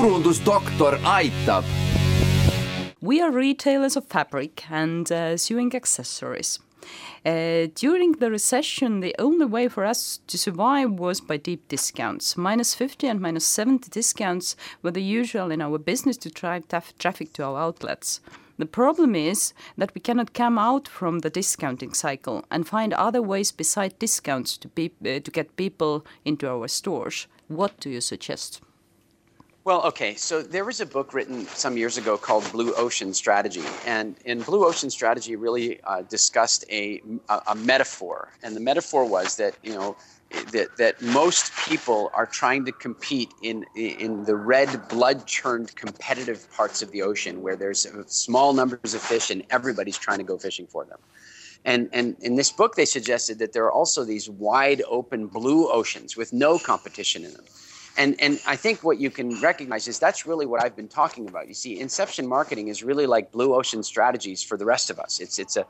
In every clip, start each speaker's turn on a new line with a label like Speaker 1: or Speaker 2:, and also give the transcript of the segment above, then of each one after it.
Speaker 1: turundusdoktor aitab.
Speaker 2: We are retailers of fabric and sewing accessories. During the recession, the only way for us to survive was by deep discounts. -50 and -70 discounts were the usual in our business to drive traffic to our outlets. The problem is that we cannot come out from the discounting cycle and find other ways beside discounts to get people into our stores. What do you suggest?
Speaker 3: Well, okay, so there was a book written some years ago called Blue Ocean Strategy. And in Blue Ocean Strategy really discussed a metaphor. And the metaphor was that, that most people are trying to compete in the red, blood-churned competitive parts of the ocean where there's small numbers of fish and everybody's trying to go fishing for them. And in this book, they suggested that there are also these wide open blue oceans with no competition in them. And I think what you can recognize is that's really what I've been talking about. You see, inception marketing is really like blue ocean strategies for the rest of us.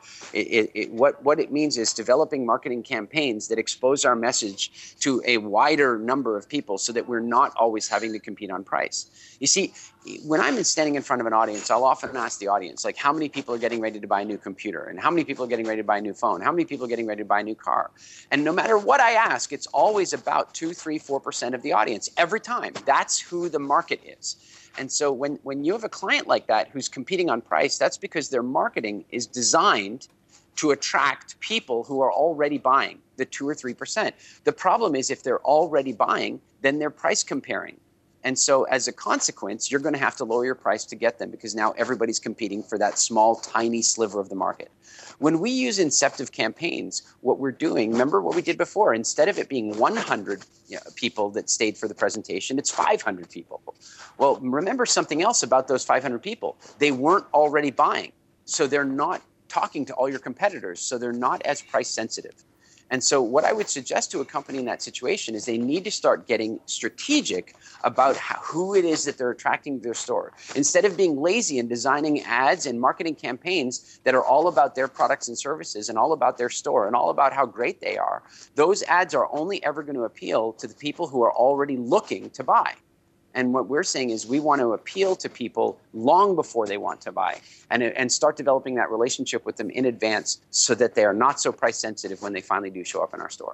Speaker 3: What it means is developing marketing campaigns that expose our message to a wider number of people so that we're not always having to compete on price. You see, when I'm standing in front of an audience, I'll often ask the audience, like, how many people are getting ready to buy a new computer? And how many people are getting ready to buy a new phone? How many people are getting ready to buy a new car? And no matter what I ask, it's always about 2, 3, 4% of the audience every time. That's who the market is. And so when you have a client like that who's competing on price, that's because their marketing is designed to attract people who are already buying the 2 or 3%. The problem is if they're already buying, then they're price comparing. And so as a consequence, you're going to have to lower your price to get them because now everybody's competing for that small, tiny sliver of the market. When we use inceptive campaigns, what we're doing, remember what we did before, instead of it being 100 people that stayed for the presentation, it's 500 people. Well, remember something else about those 500 people. They weren't already buying, so they're not talking to all your competitors, so they're not as price sensitive. And so what I would suggest to a company in that situation is they need to start getting strategic about who it is that they're attracting to their store. Instead of being lazy and designing ads and marketing campaigns that are all about their products and services and all about their store and all about how great they are, those ads are only ever going to appeal to the people who are already looking to buy. And what we're saying is we want to appeal to people long before they want to buy and start developing that relationship with them in advance so that they are not so price sensitive when they finally do show up in our store.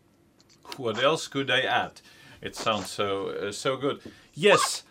Speaker 4: What else could I add? It sounds so good. Yes,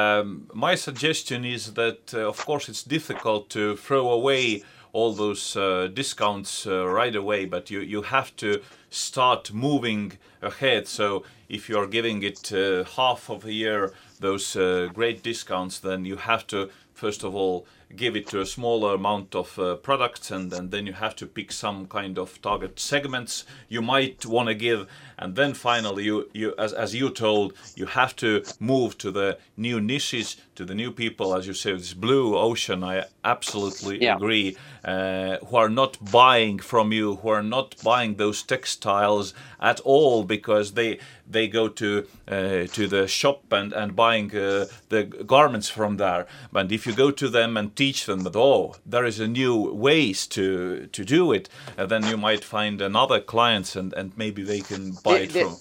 Speaker 4: my suggestion is that, of course, it's difficult to throw away all those discounts right away, but you have to start moving ahead. So if you are giving it half of a year, those great discounts, then you have to, first of all, give it to a smaller amount of products, and then you have to pick some kind of target segments you might want to give, and then finally you as you told, you have to move to the new niches, to the new people, as you said, this blue ocean. I absolutely agree, who are not buying from you, who are not buying those textiles at all because they go to the shop and buying the garments from there. But if you go to them and teach them that, there is a new ways to do it, then you might find another clients and maybe they can buy it from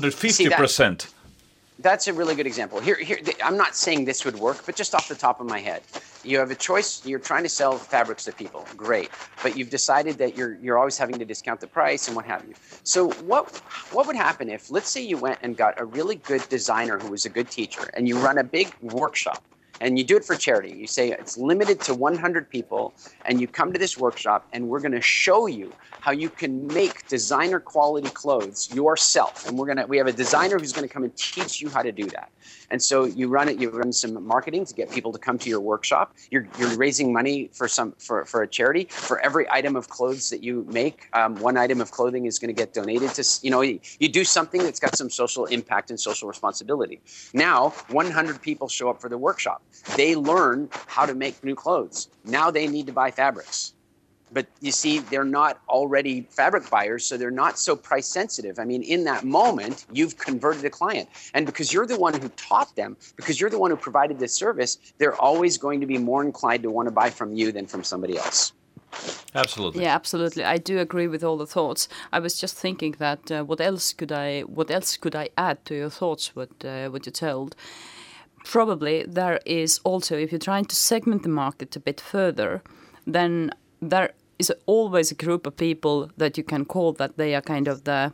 Speaker 4: 150%.
Speaker 3: That's a really good example. Here, I'm not saying this would work, but just off the top of my head, you have a choice. You're trying to sell fabrics to people. Great. But you've decided that you're always having to discount the price and what have you. So what would happen if, let's say you went and got a really good designer who was a good teacher and you run a big workshop and you do it for charity. You say it's limited to 100 people and you come to this workshop and we're going to show you how you can make designer quality clothes yourself. And we have a designer who's going to come and teach you how to do that. And so you run some marketing to get people to come to your workshop. You're raising money for a charity. For every item of clothes that you make, one item of clothing is going to get donated to, you do something that's got some social impact and social responsibility. Now, 100 people show up for the workshop. They learn how to make new clothes. Now they need to buy fabrics. But you see, they're not already fabric buyers, so they're not so price sensitive. I mean, in that moment, you've converted a client. And because you're the one who taught them, because you're the one who provided this service, they're always going to be more inclined to want to buy from you than from somebody else.
Speaker 4: Absolutely.
Speaker 2: Yeah, absolutely. I do agree with all the thoughts. I was just thinking that what else could I add to your thoughts, what you told? probably there is also, if you're trying to segment the market a bit further, then there is always a group of people that you can call that they are kind of the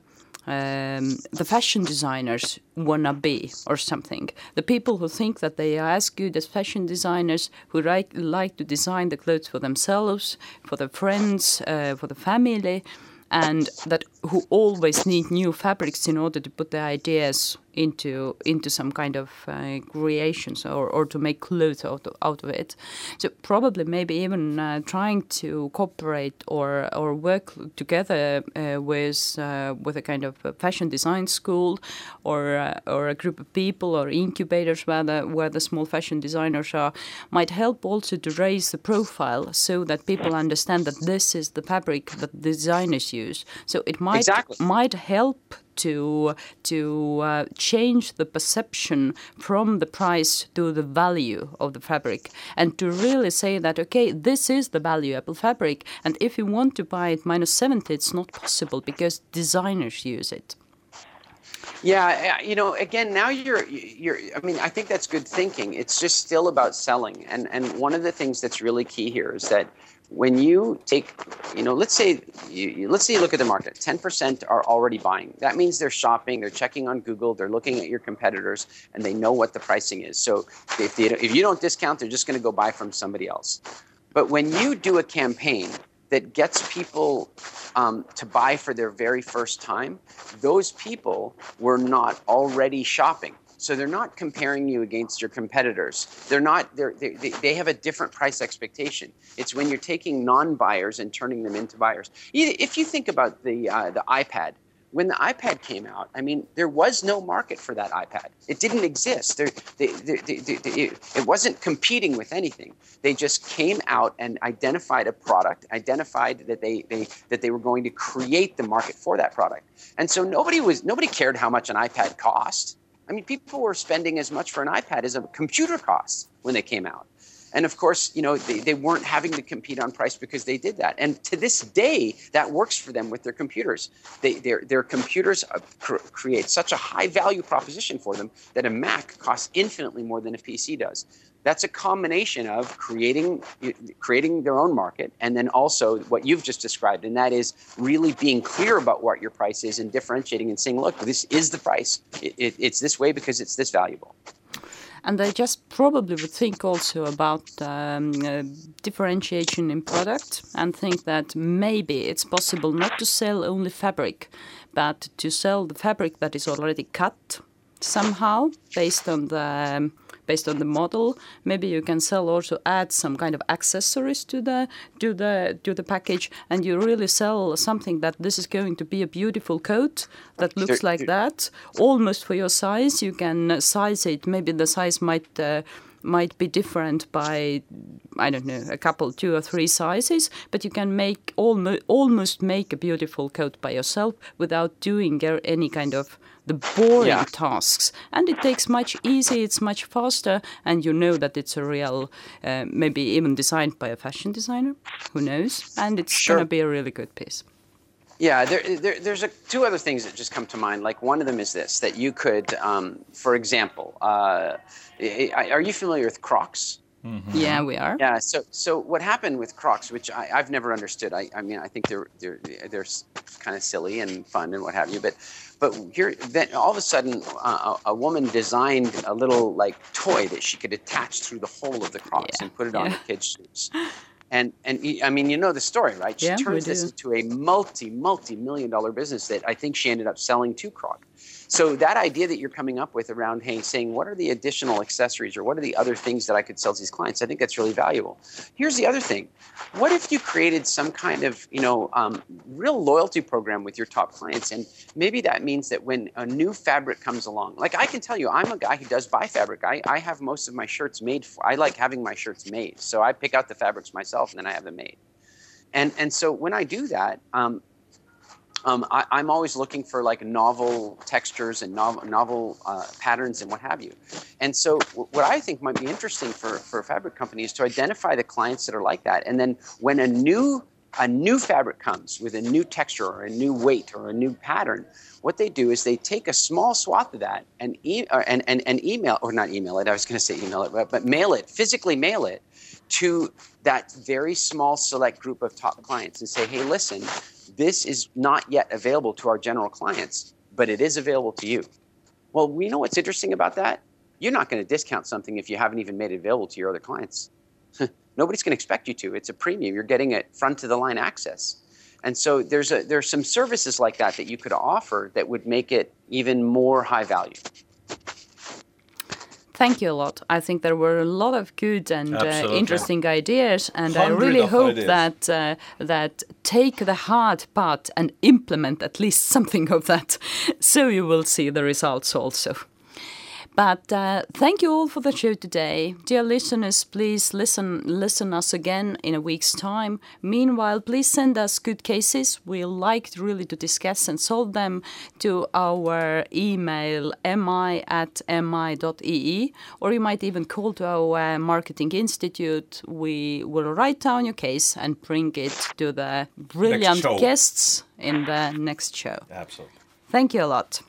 Speaker 2: fashion designers wannabe or something. The people who think that they are as good as fashion designers, who like to design the clothes for themselves, for their friends, for the family, and that who always need new fabrics in order to put their ideas into some kind of creations or to make clothes out of it. So probably maybe even trying to cooperate or work together with a kind of a fashion design school or a group of people or incubators where the small fashion designers are, might help also to raise the profile so that people understand that this is the fabric that designers use. So it might help to change the perception from the price to the value of the fabric, and to really say that, okay, this is the valuable fabric, and if you want to buy it -70, it's not possible because designers use it.
Speaker 3: Yeah, again, now you're. I mean, I think that's good thinking. It's just still about selling, and one of the things that's really key here is that when you take, let's say you look at the market, 10% are already buying. That means they're shopping, they're checking on Google, they're looking at your competitors, and they know what the pricing is. So if you don't discount, they're just going to go buy from somebody else. But when you do a campaign that gets people to buy for their very first time, those people were not already shopping. So they're not comparing you against your competitors. They have a different price expectation. It's when you're taking non-buyers and turning them into buyers. If you think about the iPad, when the iPad came out, I mean, there was no market for that iPad. It didn't exist. It wasn't competing with anything. They just came out and identified a product, identified that they were going to create the market for that product. And so nobody cared how much an iPad cost. I mean, people were spending as much for an iPad as a computer costs when they came out. And of course, they weren't having to compete on price because they did that. And to this day, that works for them with their computers. Their computers create such a high value proposition for them that a Mac costs infinitely more than a PC does. That's a combination of creating their own market, and then also what you've just described, and that is really being clear about what your price is and differentiating and saying, look, this is the price. It's this way because it's this valuable.
Speaker 2: And I just probably would think also about differentiation in product, and think that maybe it's possible not to sell only fabric, but to sell the fabric that is already cut somehow based on the model. Maybe you can add some kind of accessories to the package, and you really sell something that this is going to be a beautiful coat that looks like that, almost for your size. You can size it. Maybe the size might be different by, I don't know, a couple, 2 or 3 sizes, but you can almost make a beautiful coat by yourself without doing any kind of the boring tasks. And it takes much easier, it's much faster, and you know that it's a real, maybe even designed by a fashion designer, who knows, and it's going to be a really good piece.
Speaker 3: Yeah, there's 2 other things that just come to mind. Like, one of them is this, that you could, for example, are you familiar with Crocs?
Speaker 2: Mm-hmm. Yeah, we are.
Speaker 3: Yeah. So what happened with Crocs, which I've never understood. I mean, I think they're kind of silly and fun and what have you. But here, then all of a sudden, a woman designed a little toy that she could attach through the hole of the Crocs and put it on the kids' shoes. And I mean, you know the story, right? She turned this into a multi-million-dollar business that I think she ended up selling to Croc. So that idea that you're coming up with around, hey, saying what are the additional accessories or what are the other things that I could sell to these clients? I think that's really valuable. Here's the other thing. What if you created some kind of, real loyalty program with your top clients? And maybe that means that when a new fabric comes along, like I can tell you, I'm a guy who does buy fabric. I have most of my shirts made. I like having my shirts made. So I pick out the fabrics myself and then I have them made. And so when I do that, I'm always looking for novel textures and novel patterns and what have you. And so what I think might be interesting for a fabric company is to identify the clients that are like that. And then when a new a new fabric comes with a new texture or a new weight or a new pattern, what they do is they take a small swath of that and email, or not email it, I was going to say email it, but mail it, physically mail it to that very small select group of top clients and say, hey, listen, this is not yet available to our general clients, but it is available to you. Well, we know what's interesting about that? You're not going to discount something if you haven't even made it available to your other clients. Nobody's going to expect you to. It's a premium. You're getting it front to the line access. And so there's some services like that you could offer that would make it even more high value.
Speaker 2: Thank you a lot. I think there were a lot of good and interesting ideas, and I
Speaker 4: Hundred
Speaker 2: really
Speaker 4: of
Speaker 2: hope
Speaker 4: ideas.
Speaker 2: that take the hard part and implement at least something of that, so you will see the results also. But thank you all for the show today. Dear listeners, please listen us again in a week's time. Meanwhile, please send us good cases. We like really to discuss and solve them to our email mi@mi.ee, or you might even call to our marketing institute. We will write down your case and bring it to the brilliant guests in the next show.
Speaker 4: Absolutely.
Speaker 2: Thank you a lot.